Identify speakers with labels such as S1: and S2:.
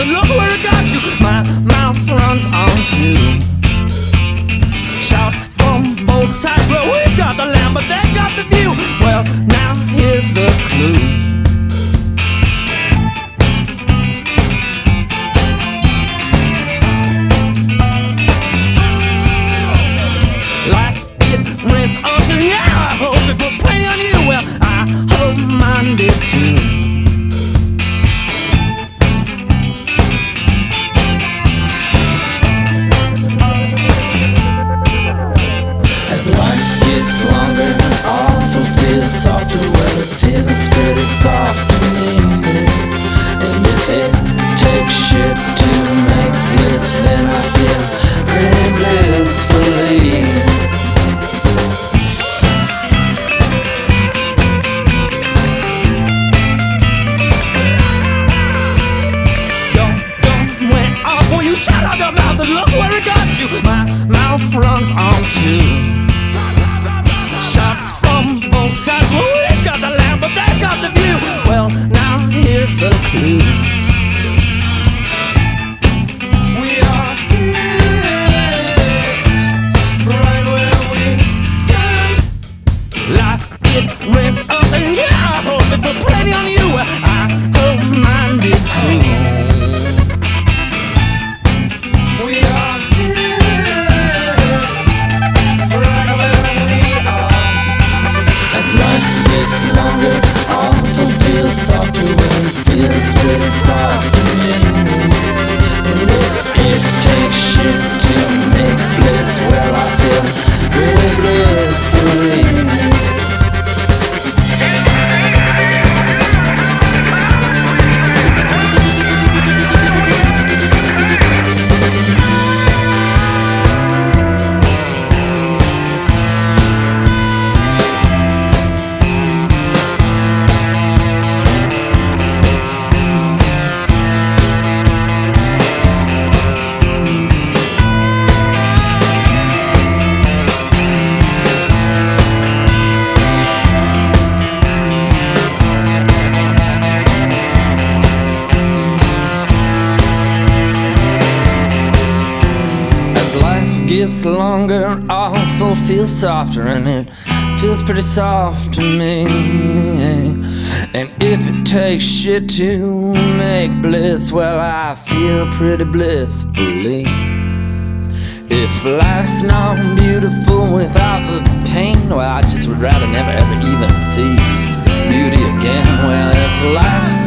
S1: and look where it got you. My mouth runs on too. Shots from both sides. Well, we've got the land, but they've got the view. Well, now here's the clue. Yeah, I hope it put plenty on you. Well, I hope mine did too.
S2: As life gets longer, awful feels softer. Well, it feels pretty soft to me. And if it takes shit to make bliss, then I feel pretty blissfully.
S1: You shut up your mouth and look where it got you. My mouth runs on too. Shots from both sides. Well, we've got the land, but they've got the view. Well, now here's the clue.
S2: We are fixed right where we stand.
S1: Life, it rents us, and yeah, I hope it put plenty on you. Well, I hope mine did too.
S2: Longer, awful feels softer when it feels pretty soft to me. And if it takes shit to make bliss, well, I feel pretty blissfully.
S1: Gets longer, awful feels softer, and it feels pretty soft to me. And if it takes shit to make bliss, well, I feel pretty blissfully. If life's not beautiful without the pain, well, I just would rather never ever even see beauty again. Well, it's life